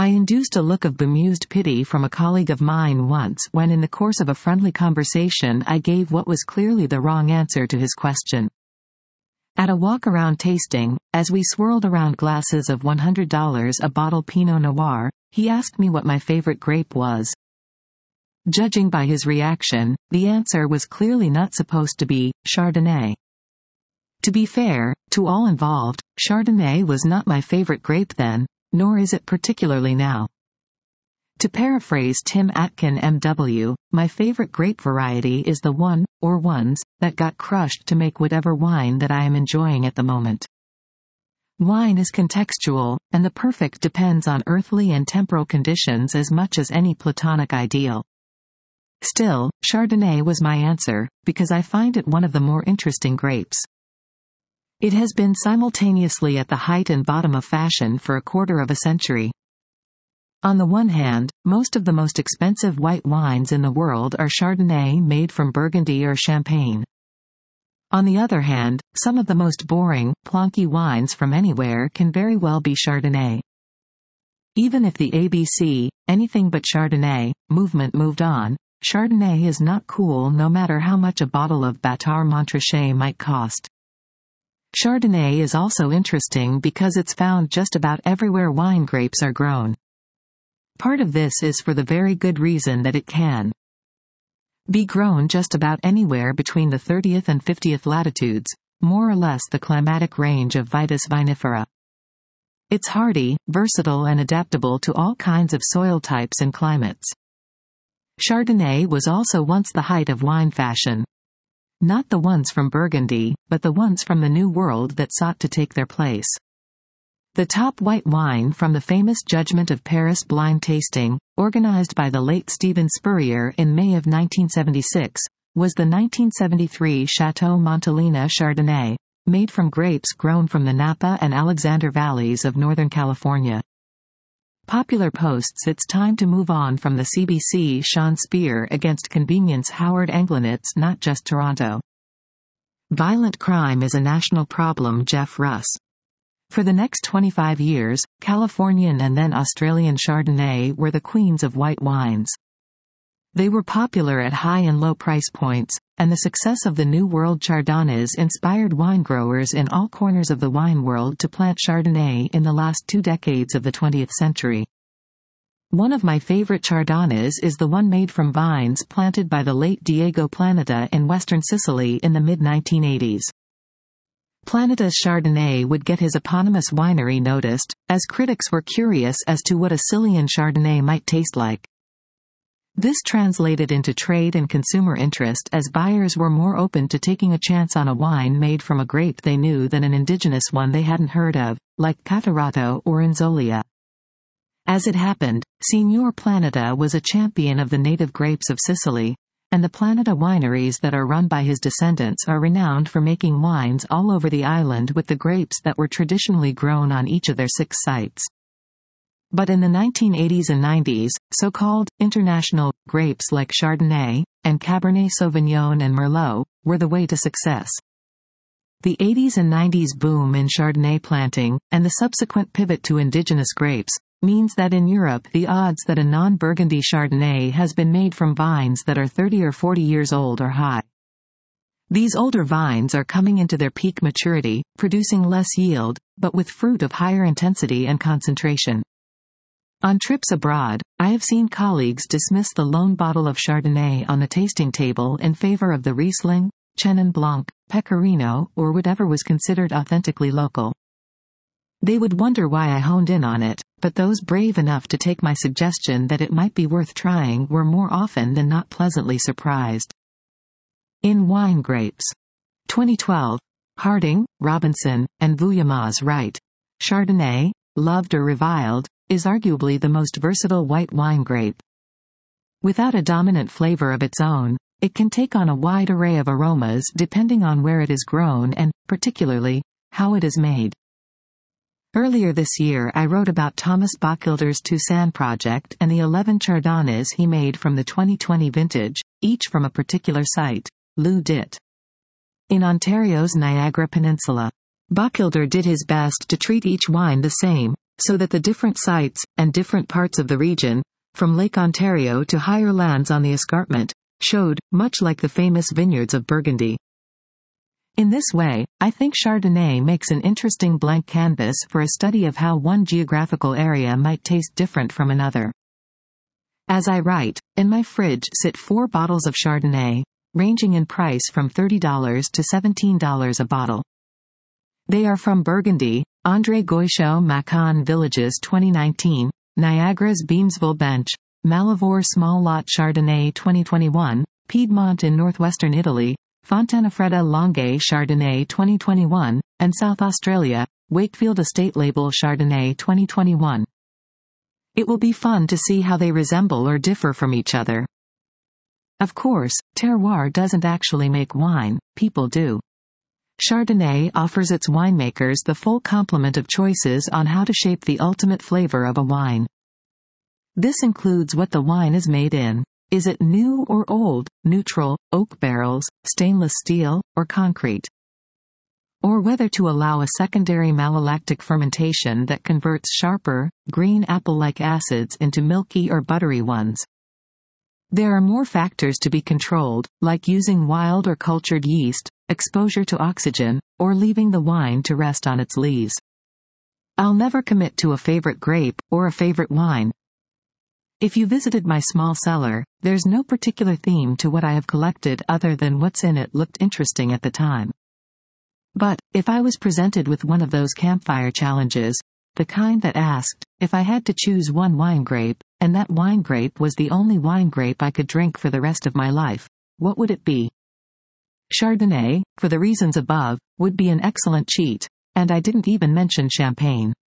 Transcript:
I induced a look of bemused pity from a colleague of mine once when in the course of a friendly conversation I gave what was clearly the wrong answer to his question. At a walk-around tasting, as we swirled around glasses of $100 a bottle Pinot Noir, he asked me what my favorite grape was. Judging by his reaction, the answer was clearly not supposed to be Chardonnay. To be fair, to all involved, Chardonnay was not my favorite grape then, nor is it particularly now. To paraphrase Tim Atkin MW, my favorite grape variety is the one, or ones, that got crushed to make whatever wine that I am enjoying at the moment. Wine is contextual, and the perfect depends on earthly and temporal conditions as much as any platonic ideal. Still, Chardonnay was my answer, because I find it one of the more interesting grapes. It has been simultaneously at the height and bottom of fashion for a quarter of a century. On the one hand, most of the most expensive white wines in the world are Chardonnay made from Burgundy or Champagne. On the other hand, some of the most boring, plonky wines from anywhere can very well be Chardonnay. Even if the ABC, anything but Chardonnay, movement moved on, Chardonnay is not cool no matter how much a bottle of Bâtard Montrachet might cost. Chardonnay is also interesting because it's found just about everywhere wine grapes are grown. Part of this is for the very good reason that it can be grown just about anywhere between the 30th and 50th latitudes, more or less the climatic range of Vitis vinifera. It's hardy, versatile and adaptable to all kinds of soil types and climates. Chardonnay was also once the height of wine fashion. Not the ones from Burgundy, but the ones from the New World that sought to take their place. The top white wine from the famous Judgment of Paris blind tasting, organized by the late Stephen Spurrier in May of 1976, was the 1973 Chateau Montelena Chardonnay, made from grapes grown from the Napa and Alexander valleys of Northern California. Popular posts It's time to move on from the CBC Sean Speer against convenience Howard Anglinitz Not just Toronto. Violent crime is a national problem Jeff Russ. For the next 25 years, Californian and then Australian Chardonnay were the queens of white wines. They were popular at high and low price points, and the success of the New World Chardonnays inspired winegrowers in all corners of the wine world to plant Chardonnay in the last 2 decades of the 20th century. One of my favorite Chardonnays is the one made from vines planted by the late Diego Planeta in western Sicily in the mid-1980s. Planeta's Chardonnay would get his eponymous winery noticed, as critics were curious as to what a Sicilian Chardonnay might taste like. This translated into trade and consumer interest as buyers were more open to taking a chance on a wine made from a grape they knew than an indigenous one they hadn't heard of, like Catarratto or Inzolia. As it happened, Signor Planeta was a champion of the native grapes of Sicily, and the Planeta wineries that are run by his descendants are renowned for making wines all over the island with the grapes that were traditionally grown on each of their 6 sites. But in the 1980s and 90s, so-called international grapes like Chardonnay, and Cabernet Sauvignon and Merlot, were the way to success. The 80s and 90s boom in Chardonnay planting, and the subsequent pivot to indigenous grapes, means that in Europe the odds that a non-Burgundy Chardonnay has been made from vines that are 30 or 40 years old are high. These older vines are coming into their peak maturity, producing less yield, but with fruit of higher intensity and concentration. On trips abroad, I have seen colleagues dismiss the lone bottle of Chardonnay on the tasting table in favor of the Riesling, Chenin Blanc, Pecorino, or whatever was considered authentically local. They would wonder why I honed in on it, but those brave enough to take my suggestion that it might be worth trying were more often than not pleasantly surprised. In Wine Grapes. 2012. Harding, Robinson, and Vuillemaz write, Chardonnay, loved or reviled, is arguably the most versatile white wine grape. Without a dominant flavor of its own, it can take on a wide array of aromas depending on where it is grown and, particularly, how it is made. Earlier this year I wrote about Thomas Bachilder's Toussaint project and the 11 Chardonnays he made from the 2020 vintage, each from a particular site, Lou Dit, in Ontario's Niagara Peninsula. Bachilder did his best to treat each wine the same, so that the different sites, and different parts of the region, from Lake Ontario to higher lands on the escarpment, showed, much like the famous vineyards of Burgundy. In this way, I think Chardonnay makes an interesting blank canvas for a study of how one geographical area might taste different from another. As I write, in my fridge sit 4 bottles of Chardonnay, ranging in price from $30 to $17 a bottle. They are from Burgundy, André Goichot Macon Villages 2019, Niagara's Beamsville Bench, Malivore Small Lot Chardonnay 2021, Piedmont in northwestern Italy, Fontanafredda Longuet Chardonnay 2021, and South Australia, Wakefield Estate Label Chardonnay 2021. It will be fun to see how they resemble or differ from each other. Of course, terroir doesn't actually make wine, people do. Chardonnay offers its winemakers the full complement of choices on how to shape the ultimate flavor of a wine. This includes what the wine is made in. Is it new or old, neutral, oak barrels, stainless steel, or concrete? Or whether to allow a secondary malolactic fermentation that converts sharper, green apple-like acids into milky or buttery ones. There are more factors to be controlled, like using wild or cultured yeast, exposure to oxygen, or leaving the wine to rest on its lees. I'll never commit to a favorite grape, or a favorite wine. If you visited my small cellar, there's no particular theme to what I have collected other than what's in it looked interesting at the time. But, if I was presented with one of those campfire challenges, the kind that asked, if I had to choose one wine grape, and that wine grape was the only wine grape I could drink for the rest of my life, what would it be? Chardonnay, for the reasons above, would be an excellent cheat, and I didn't even mention champagne.